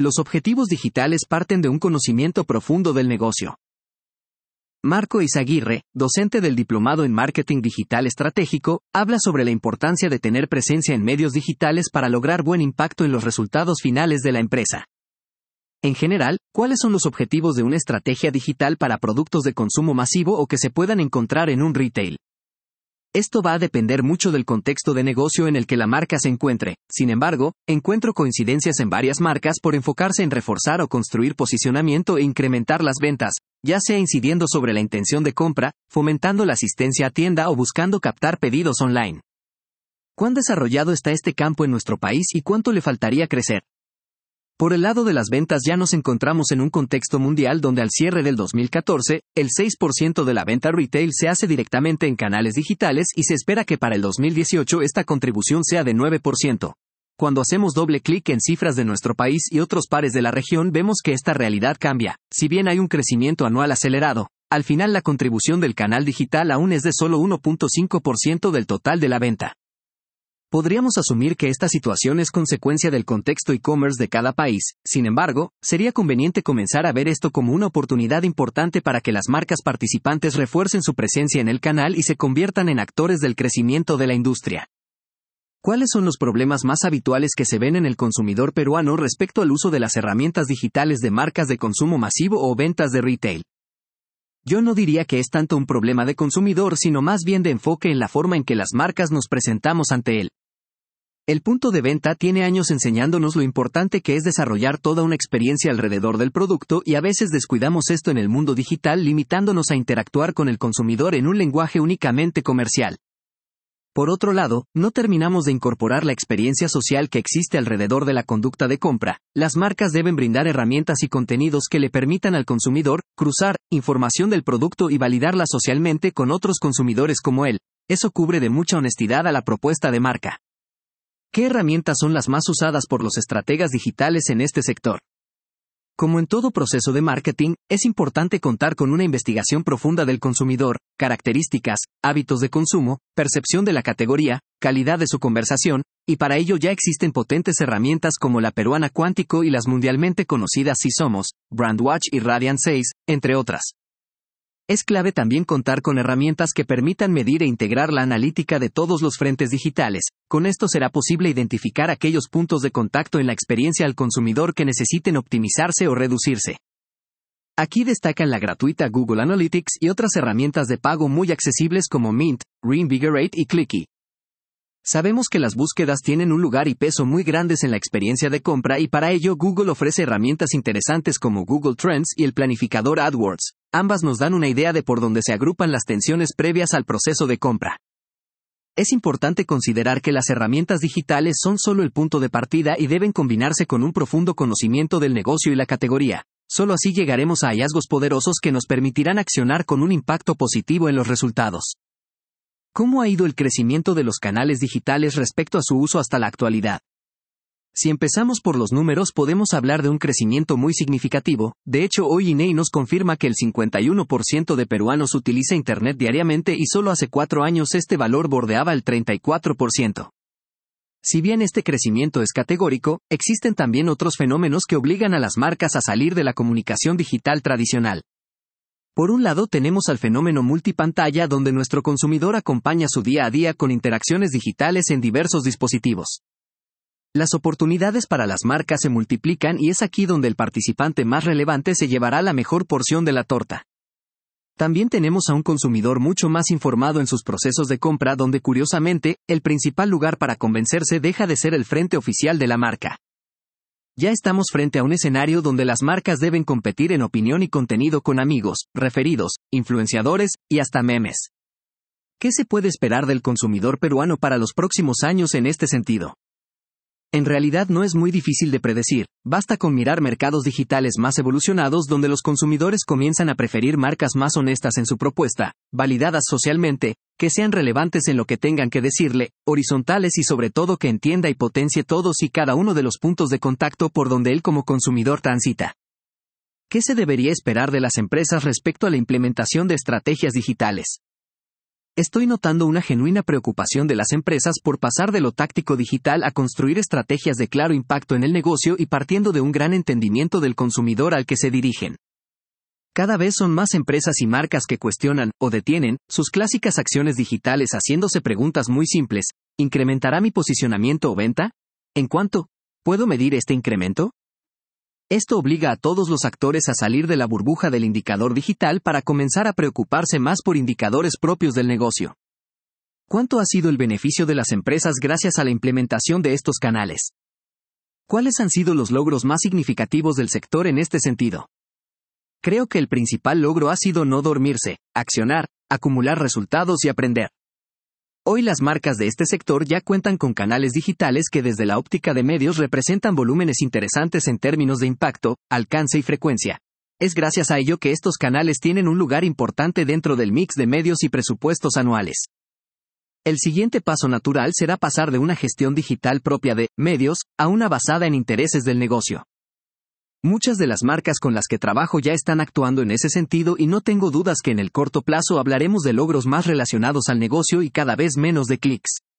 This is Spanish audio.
Los objetivos digitales parten de un conocimiento profundo del negocio. Marco Izaguirre, docente del Diplomado en Marketing Digital Estratégico, habla sobre la importancia de tener presencia en medios digitales para lograr buen impacto en los resultados finales de la empresa. En general, ¿cuáles son los objetivos de una estrategia digital para productos de consumo masivo o que se puedan encontrar en un retail? Esto va a depender mucho del contexto de negocio en el que la marca se encuentre. Sin embargo, encuentro coincidencias en varias marcas por enfocarse en reforzar o construir posicionamiento e incrementar las ventas, ya sea incidiendo sobre la intención de compra, fomentando la asistencia a tienda o buscando captar pedidos online. ¿Cuán desarrollado está este campo en nuestro país y cuánto le faltaría crecer? Por el lado de las ventas ya nos encontramos en un contexto mundial donde al cierre del 2014, el 6% de la venta retail se hace directamente en canales digitales y se espera que para el 2018 esta contribución sea de 9%. Cuando hacemos doble clic en cifras de nuestro país y otros pares de la región vemos que esta realidad cambia. Si bien hay un crecimiento anual acelerado, al final la contribución del canal digital aún es de solo 1.5% del total de la venta. Podríamos asumir que esta situación es consecuencia del contexto e-commerce de cada país. Sin embargo, sería conveniente comenzar a ver esto como una oportunidad importante para que las marcas participantes refuercen su presencia en el canal y se conviertan en actores del crecimiento de la industria. ¿Cuáles son los problemas más habituales que se ven en el consumidor peruano respecto al uso de las herramientas digitales de marcas de consumo masivo o ventas de retail? Yo no diría que es tanto un problema de consumidor, sino más bien de enfoque en la forma en que las marcas nos presentamos ante él. El punto de venta tiene años enseñándonos lo importante que es desarrollar toda una experiencia alrededor del producto y a veces descuidamos esto en el mundo digital limitándonos a interactuar con el consumidor en un lenguaje únicamente comercial. Por otro lado, no terminamos de incorporar la experiencia social que existe alrededor de la conducta de compra. Las marcas deben brindar herramientas y contenidos que le permitan al consumidor cruzar información del producto y validarla socialmente con otros consumidores como él. Eso cubre de mucha honestidad a la propuesta de marca. ¿Qué herramientas son las más usadas por los estrategas digitales en este sector? Como en todo proceso de marketing, es importante contar con una investigación profunda del consumidor, características, hábitos de consumo, percepción de la categoría, calidad de su conversación, y para ello ya existen potentes herramientas como la peruana Cuántico y las mundialmente conocidas Si Somos, Brandwatch y Radiant 6, entre otras. Es clave también contar con herramientas que permitan medir e integrar la analítica de todos los frentes digitales. Con esto será posible identificar aquellos puntos de contacto en la experiencia al consumidor que necesiten optimizarse o reducirse. Aquí destacan la gratuita Google Analytics y otras herramientas de pago muy accesibles como Mint, Reinvigorate y Clicky. Sabemos que las búsquedas tienen un lugar y peso muy grandes en la experiencia de compra y para ello Google ofrece herramientas interesantes como Google Trends y el planificador AdWords. Ambas nos dan una idea de por dónde se agrupan las tensiones previas al proceso de compra. Es importante considerar que las herramientas digitales son solo el punto de partida y deben combinarse con un profundo conocimiento del negocio y la categoría. Solo así llegaremos a hallazgos poderosos que nos permitirán accionar con un impacto positivo en los resultados. ¿Cómo ha ido el crecimiento de los canales digitales respecto a su uso hasta la actualidad? Si empezamos por los números podemos hablar de un crecimiento muy significativo. De hecho, hoy INEI nos confirma que el 51% de peruanos utiliza Internet diariamente y solo hace 4 años este valor bordeaba el 34%. Si bien este crecimiento es categórico, existen también otros fenómenos que obligan a las marcas a salir de la comunicación digital tradicional. Por un lado tenemos al fenómeno multipantalla donde nuestro consumidor acompaña su día a día con interacciones digitales en diversos dispositivos. Las oportunidades para las marcas se multiplican y es aquí donde el participante más relevante se llevará la mejor porción de la torta. También tenemos a un consumidor mucho más informado en sus procesos de compra donde curiosamente, el principal lugar para convencerse deja de ser el frente oficial de la marca. Ya estamos frente a un escenario donde las marcas deben competir en opinión y contenido con amigos, referidos, influenciadores, y hasta memes. ¿Qué se puede esperar del consumidor peruano para los próximos años en este sentido? En realidad no es muy difícil de predecir, basta con mirar mercados digitales más evolucionados donde los consumidores comienzan a preferir marcas más honestas en su propuesta, validadas socialmente, que sean relevantes en lo que tengan que decirle, horizontales y sobre todo que entienda y potencie todos y cada uno de los puntos de contacto por donde él como consumidor transita. ¿Qué se debería esperar de las empresas respecto a la implementación de estrategias digitales? Estoy notando una genuina preocupación de las empresas por pasar de lo táctico digital a construir estrategias de claro impacto en el negocio y partiendo de un gran entendimiento del consumidor al que se dirigen. Cada vez son más empresas y marcas que cuestionan, o detienen, sus clásicas acciones digitales haciéndose preguntas muy simples: ¿incrementará mi posicionamiento o venta? ¿En cuánto? ¿Puedo medir este incremento? Esto obliga a todos los actores a salir de la burbuja del indicador digital para comenzar a preocuparse más por indicadores propios del negocio. ¿Cuánto ha sido el beneficio de las empresas gracias a la implementación de estos canales? ¿Cuáles han sido los logros más significativos del sector en este sentido? Creo que el principal logro ha sido no dormirse, accionar, acumular resultados y aprender. Hoy las marcas de este sector ya cuentan con canales digitales que desde la óptica de medios representan volúmenes interesantes en términos de impacto, alcance y frecuencia. Es gracias a ello que estos canales tienen un lugar importante dentro del mix de medios y presupuestos anuales. El siguiente paso natural será pasar de una gestión digital propia de medios a una basada en intereses del negocio. Muchas de las marcas con las que trabajo ya están actuando en ese sentido y no tengo dudas que en el corto plazo hablaremos de logros más relacionados al negocio y cada vez menos de clics.